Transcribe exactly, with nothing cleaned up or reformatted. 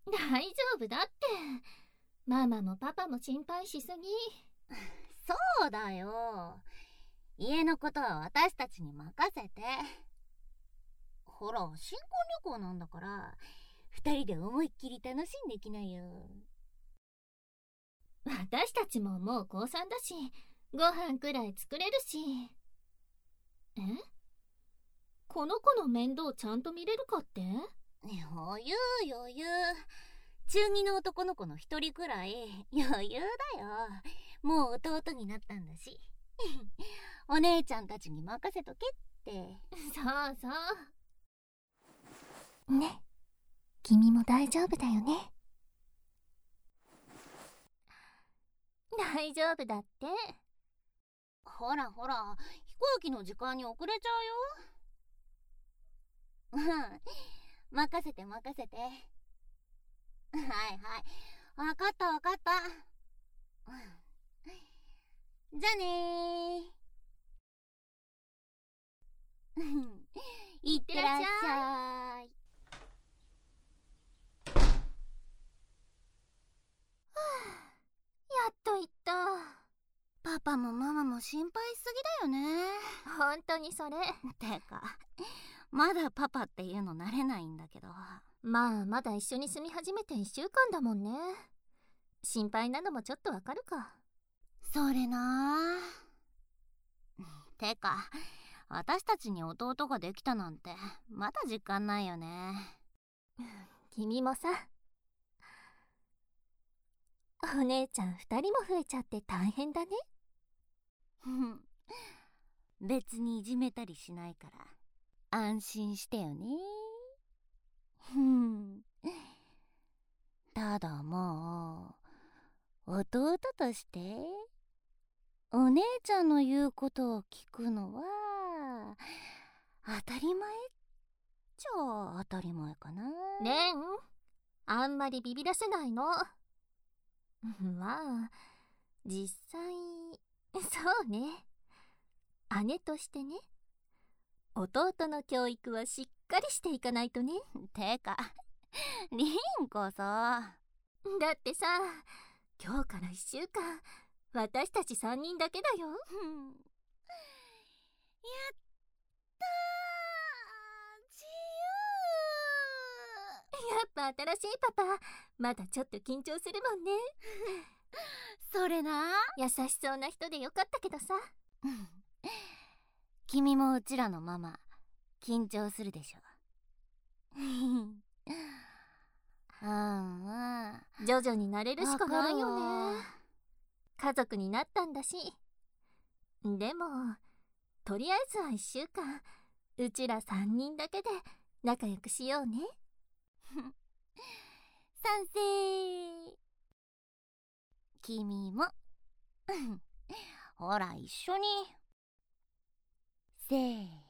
大丈夫だって。ママもパパも心配しすぎ。 そうだよ。家のことは私たちに任せて。ほら、新婚旅行なんだから、二人で思いっきり楽しんできなよ。 私たちももう高さんだし、ご飯くらい作れるし。え？この子の面倒ちゃんと見れるかって？ 余裕余裕。中二の男の子の一人くらい余裕だよ。もう弟になったんだし。お姉ちゃんたちに任せとけって。 そうそう。ね、君も大丈夫だよね。 大丈夫だって。 ほらほら、飛行機の時間に遅れちゃうよ。任せて任せて。はいはい、わかったわかった。じゃあねー。いってらっしゃい。 やっと行った。 パパもママも心配しすぎだよね。 本当にそれ。 てか、まだパパっていうの慣れないんだけど。 まあまだ一緒に住み始めていっしゅうかんだもんね。心配なのもちょっとわかるか。 それなあ。てか、私たちに弟ができたなんてまだ実感ないよね。 君もさ。お姉ちゃんふたりも増えちゃって大変だね。 別にいじめたりしないから安心してよね。ふん。ただもう弟としてお姉ちゃんの言うことを聞くのは当たり前っちゃ当たり前かな。 レン、あんまりビビらせないの。まあ実際そうね、姉としてね、弟の教育はしっかりしていかないとね。 てかリンこそ。だってさ、今日からいっしゅうかん私たちさんにんだけだよ。やったー、自由。やっぱ新しいパパまだちょっと緊張するもんね。 それな。 優しそうな人でよかったけどさ。 君もうちらのママ緊張するでしょ。うんうん、 徐々に慣れるしかないよね。家族になったんだし。でもとりあえずはいっしゅうかんうちらさんにんだけで仲良くしようね。 賛成。君もほら一緒に。せー